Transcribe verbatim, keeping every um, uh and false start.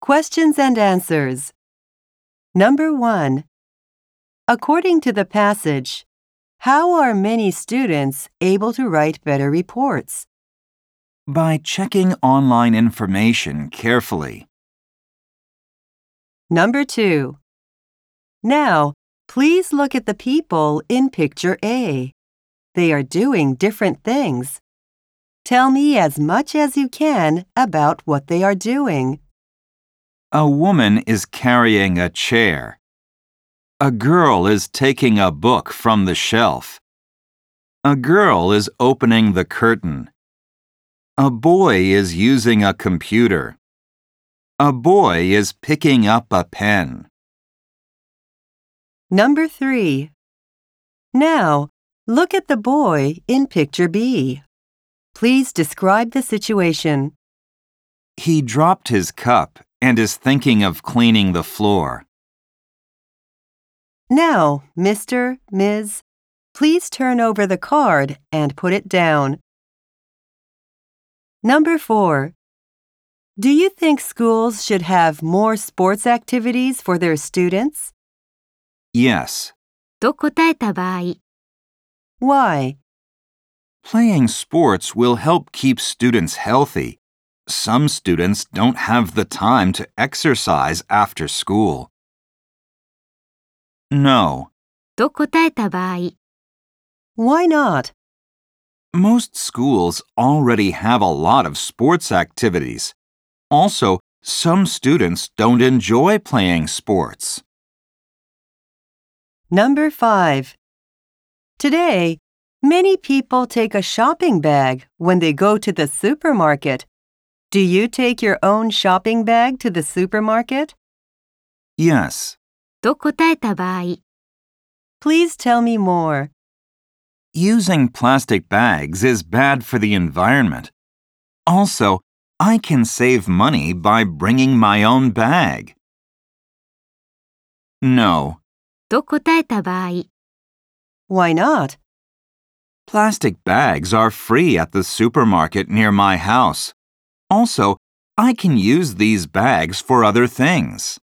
Questions and answers. Number one. According to the passage, how are many students able to write better reports? By checking online information carefully. Number two. Now, please look at the people in picture A. They are doing different things. Tell me as much as you can about what they are doing. A woman is carrying a chair. A girl is taking a book from the shelf. A girl is opening the curtain. A boy is using a computer. A boy is picking up a pen. Number three. Now, look at the boy in picture B. Please describe the situation. He dropped his cup and is thinking of cleaning the floor. Now, Mister, Miz, please turn over the card and put it down. Number four. Do you think schools should have more sports activities for their students? Yes. と答えた場合、 Why? Playing sports will help keep students healthy. Some students don't have the time to exercise after school. No. と答えた場合、 Why not? Most schools already have a lot of sports activities. Also, some students don't enjoy playing sports. Number five. Today, many people take a shopping bag when they go to the supermarket. Do you take your own shopping bag to the supermarket? Yes. と答えた場合、 Please tell me more. Using plastic bags is bad for the environment. Also, I can save money by bringing my own bag. No. と答えた場合、 Why not? Plastic bags are free at the supermarket near my house. Also, I can use these bags for other things.